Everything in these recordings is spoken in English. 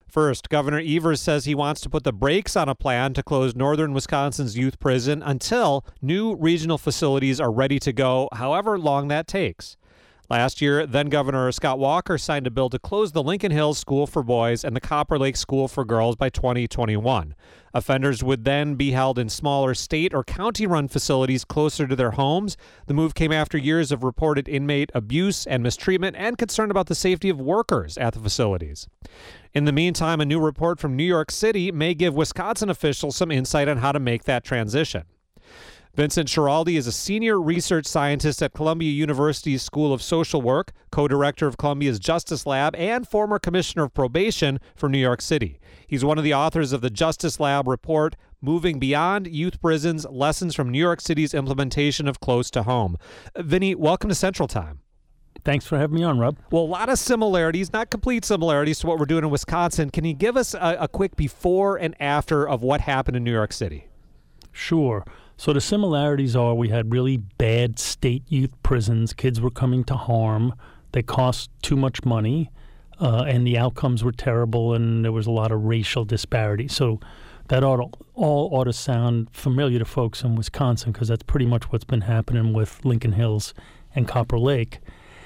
First, Governor Evers says he wants to put the brakes on a plan to close northern Wisconsin's youth prison until new regional facilities are ready to go, however long that takes. Last year, then-Governor Scott Walker signed a bill to close the Lincoln Hills School for Boys and the Copper Lake School for Girls by 2021. Offenders would then be held in smaller state or county-run facilities closer to their homes. The move came after years of reported inmate abuse and mistreatment and concern about the safety of workers at the facilities. In the meantime, a new report from New York City may give Wisconsin officials some insight on how to make that transition. Vincent Schiraldi is a senior research scientist at Columbia University's School of Social Work, co-director of Columbia's Justice Lab, and former commissioner of probation for New York City. He's one of the authors of the Justice Lab report, Moving Beyond Youth Prisons, Lessons from New York City's Implementation of Close to Home. Vinny, welcome to Central Time. Thanks for having me on, Rob. Well, a lot of similarities, not complete similarities to what we're doing in Wisconsin. Can you give us a quick before and after of what happened in New York City? Sure. So the similarities are we had really bad state youth prisons. Kids were coming to harm. They cost too much money, and the outcomes were terrible, and there was a lot of racial disparity. So that all ought to sound familiar to folks in Wisconsin because that's pretty much what's been happening with Lincoln Hills and Copper Lake.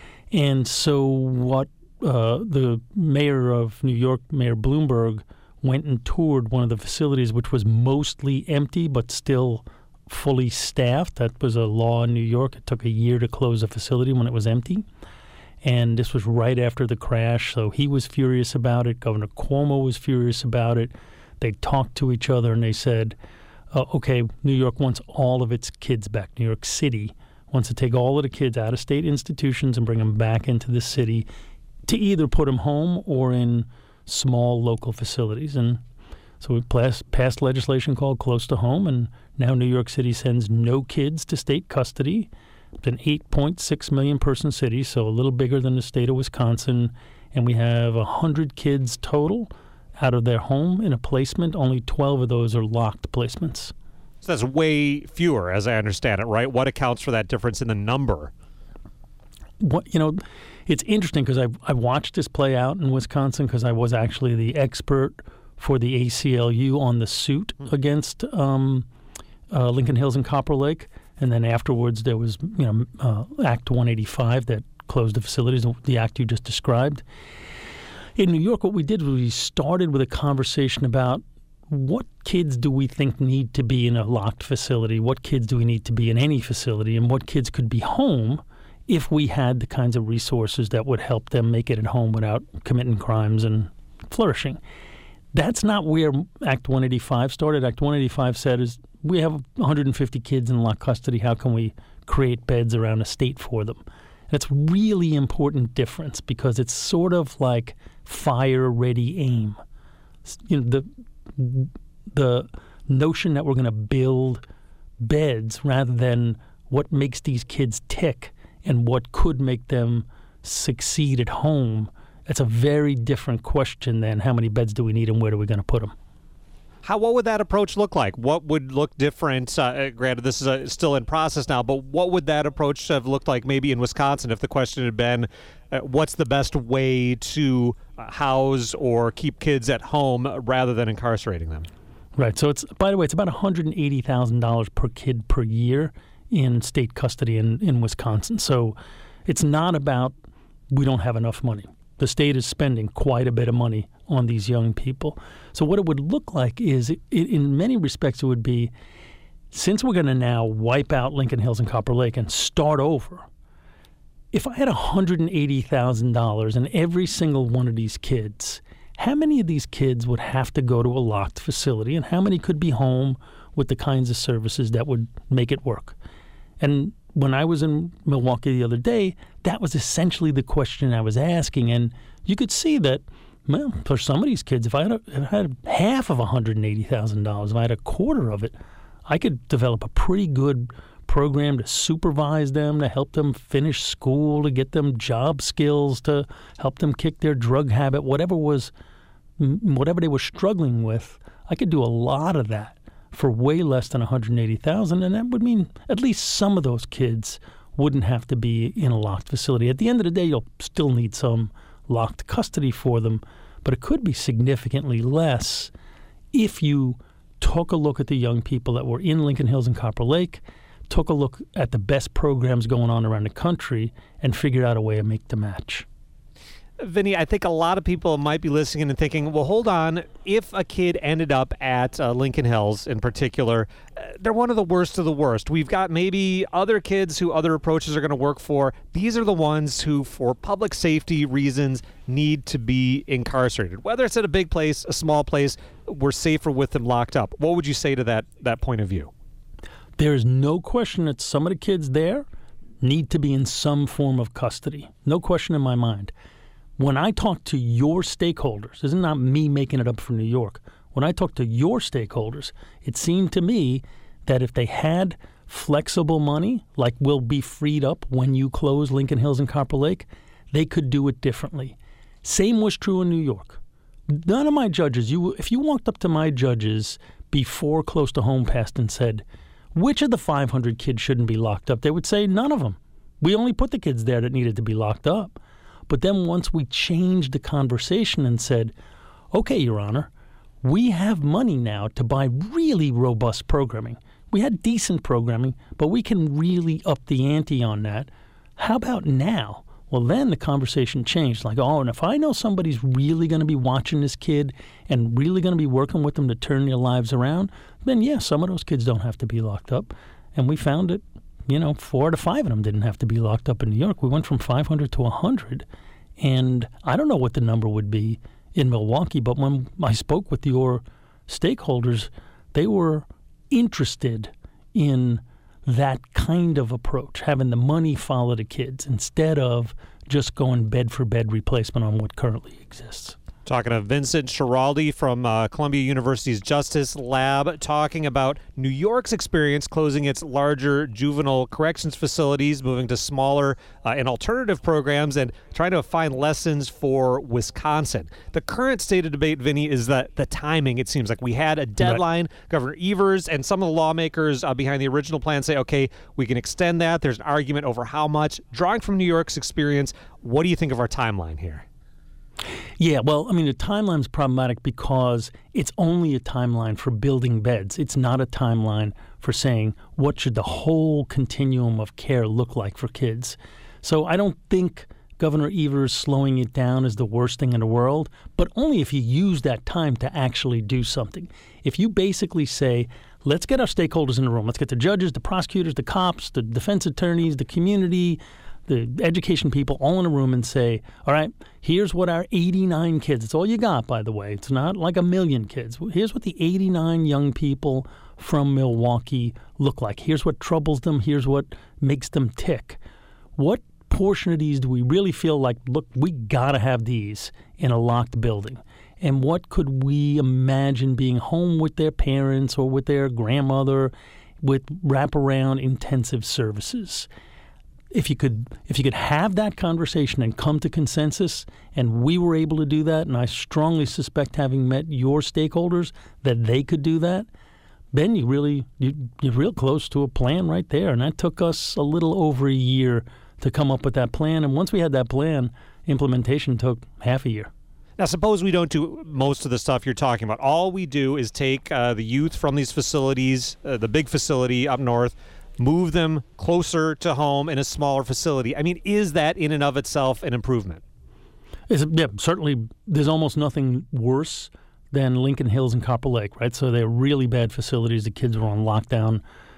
And so what the mayor of New York, Mayor Bloomberg, went and toured one of the facilities, which was mostly empty but still fully staffed. That was a law in New York. It took a year to close a facility when it was empty. And this was right after the crash, so he was furious about it. Governor Cuomo was furious about it. They talked to each other and they said, okay, New York wants all of its kids back. New York City wants to take all of the kids out of state institutions and bring them back into the city to either put them home or in small local facilities. And so we passed legislation called Close to Home, and now New York City sends no kids to state custody. It's an 8.6 million person city, so a little bigger than the state of Wisconsin, and we have 100 kids total out of their home in a placement. Only 12 of those are locked placements. So that's way fewer, as I understand it, right? What accounts for that difference in the number? It's interesting because I watched this play out in Wisconsin because I was actually the expert for the ACLU on the suit against Lincoln Hills and Copper Lake. And then afterwards there was, Act 185 that closed the facilities, the act you just described. In New York, what we did was we started with a conversation about what kids do we think need to be in a locked facility, what kids do we need to be in any facility, and what kids could be home if we had the kinds of resources that would help them make it at home without committing crimes and flourishing. That's not where Act 185 started. Act 185 said is we have 150 kids in locked custody. How can we create beds around a state for them? That's a really important difference because it's sort of like fire, ready, aim. The notion that we're going to build beds rather than what makes these kids tick and what could make them succeed at home, that's a very different question than how many beds do we need and where are we going to put them. What would that approach look like? What would look different? Granted, this is still in process now, but what would that approach have looked like maybe in Wisconsin if the question had been, what's the best way to house or keep kids at home rather than incarcerating them? Right. So by the way, it's about $180,000 per kid per year in state custody in Wisconsin. So it's not about we don't have enough money. The state is spending quite a bit of money on these young people. So what it would look like is, in many respects, it would be, since we're going to now wipe out Lincoln Hills and Copper Lake and start over, if I had $180,000 and every single one of these kids, how many of these kids would have to go to a locked facility and how many could be home with the kinds of services that would make it work? And when I was in Milwaukee the other day, that was essentially the question I was asking. And you could see that, well, for some of these kids, if I had half of $180,000, if I had a quarter of it, I could develop a pretty good program to supervise them, to help them finish school, to get them job skills, to help them kick their drug habit, whatever they were struggling with. I could do a lot of that for way less than $180,000, and that would mean at least some of those kids wouldn't have to be in a locked facility. At the end of the day, you'll still need some locked custody for them, but it could be significantly less if you took a look at the young people that were in Lincoln Hills and Copper Lake, took a look at the best programs going on around the country, and figured out a way to make the match. Vinny, I think a lot of people might be listening and thinking, well, hold on. If a kid ended up at Lincoln Hills in particular, they're one of the worst of the worst. We've got maybe other kids who other approaches are going to work for. These are the ones who, for public safety reasons, need to be incarcerated. Whether it's at a big place, a small place, we're safer with them locked up. What would you say to that point of view? There is no question that some of the kids there need to be in some form of custody. No question in my mind. When I talk to your stakeholders, this is not me making it up for New York. When I talk to your stakeholders, it seemed to me that if they had flexible money, like will be freed up when you close Lincoln Hills and Copper Lake, they could do it differently. Same was true in New York. None of my judges, if you walked up to my judges before Close to Home passed and said, which of the 500 kids shouldn't be locked up, they would say none of them. We only put the kids there that needed to be locked up. But then once we changed the conversation and said, okay, Your Honor, we have money now to buy really robust programming. We had decent programming, but we can really up the ante on that. How about now? Well, then the conversation changed. Like, oh, and if I know somebody's really going to be watching this kid and really going to be working with them to turn their lives around, then, yeah, some of those kids don't have to be locked up. And we found it. 4 to 5 of them didn't have to be locked up in New York. We went from 500 to 100. And I don't know what the number would be in Milwaukee, but when I spoke with your stakeholders, they were interested in that kind of approach, having the money follow the kids instead of just going bed-for-bed replacement on what currently exists. Talking to Vincent Schiraldi from Columbia University's Justice Lab, talking about New York's experience closing its larger juvenile corrections facilities, moving to smaller and alternative programs, and trying to find lessons for Wisconsin. The current state of debate, Vinny, is that the timing. It seems like we had a deadline. Right. Governor Evers and some of the lawmakers behind the original plan say, okay, we can extend that. There's an argument over how much. Drawing from New York's experience, what do you think of our timeline here? Yeah, well, the timeline's problematic because it's only a timeline for building beds. It's not a timeline for saying what should the whole continuum of care look like for kids. So I don't think Governor Evers slowing it down is the worst thing in the world, but only if you use that time to actually do something. If you basically say, let's get our stakeholders in the room, let's get the judges, the prosecutors, the cops, the defense attorneys, the community, the education people all in a room and say, all right, here's what our 89 kids, it's all you got, by the way. It's not like 1 million kids. Here's what the 89 young people from Milwaukee look like. Here's what troubles them. Here's what makes them tick. What portion of these do we really feel like, look, we got to have these in a locked building? And what could we imagine being home with their parents or with their grandmother with wraparound intensive services? If you could have that conversation and come to consensus, and we were able to do that, and I strongly suspect, having met your stakeholders, that they could do that, then you're real close to a plan right there. And that took us a little over a year to come up with that plan. And once we had that plan, implementation took half a year. Now, suppose we don't do most of the stuff you're talking about. All we do is take the youth from these facilities, the big facility up north, move them closer to home in a smaller facility. Is that in and of itself an improvement? Yeah, certainly. There's almost nothing worse than Lincoln Hills and Copper Lake, right? So they're really bad facilities. The kids were on lockdown.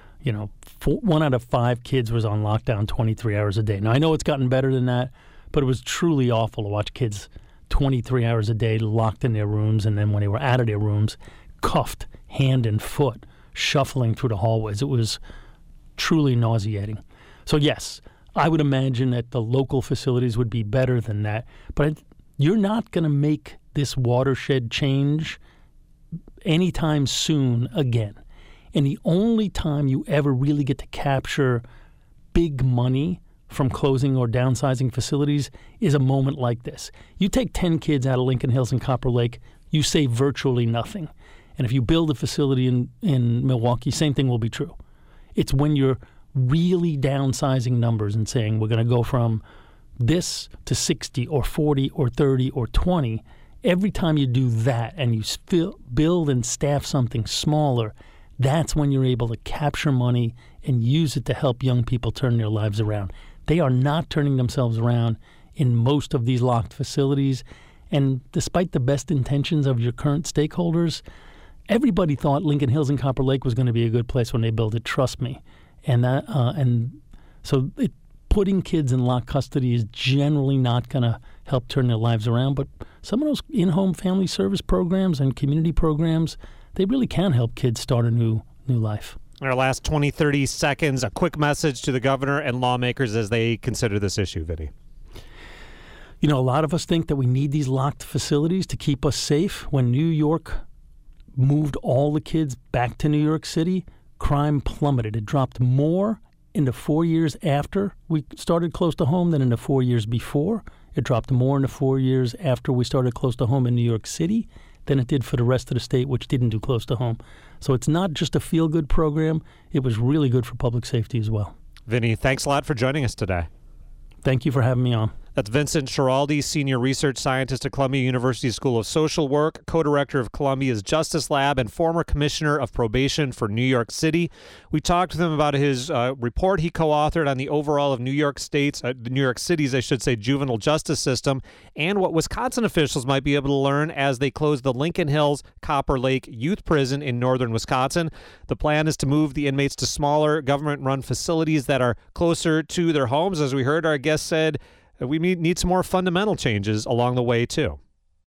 1 out of 5 kids was on lockdown 23 hours a day. Now, I know it's gotten better than that, but it was truly awful to watch kids 23 hours a day locked in their rooms, and then when they were out of their rooms, cuffed hand and foot, shuffling through the hallways. It was truly nauseating. So yes, I would imagine that the local facilities would be better than that. But you're not going to make this watershed change anytime soon again. And the only time you ever really get to capture big money from closing or downsizing facilities is a moment like this. You take 10 kids out of Lincoln Hills and Copper Lake, you save virtually nothing. And if you build a facility in Milwaukee, same thing will be true. It's when you're really downsizing numbers and saying we're going to go from this to 60 or 40 or 30 or 20, Every time you do that and you build and staff something smaller, that's when you're able to capture money and use it to help young people turn their lives around. They are not turning themselves around in most of these locked facilities. And despite the best intentions of your current stakeholders, everybody thought Lincoln Hills and Copper Lake was going to be a good place when they built it. Trust me. So putting kids in locked custody is generally not going to help turn their lives around. But some of those in-home family service programs and community programs, they really can help kids start a new life. In our last 20, 30 seconds, a quick message to the governor and lawmakers as they consider this issue, Vinny. You know, a lot of us think that we need these locked facilities to keep us safe. When New York moved all the kids back to New York City, crime plummeted. It dropped more in the 4 years after we started close to home than in the 4 years before. It dropped more in the 4 years after we started close to home in New York City than it did for the rest of the state, which didn't do close to home. So it's not just a feel-good program. It was really good for public safety as well. Vinny, thanks a lot for joining us today. Thank you for having me on. That's Vincent Schiraldi, Senior Research Scientist at Columbia University School of Social Work, co-director of Columbia's Justice Lab, and former Commissioner of Probation for New York City. We talked with him about his report he co-authored on the overall of New York City's, juvenile justice system, and what Wisconsin officials might be able to learn as they close the Lincoln Hills Copper Lake Youth Prison in northern Wisconsin. The plan is to move the inmates to smaller government-run facilities that are closer to their homes. As we heard, our guest said, we need some more fundamental changes along the way, too.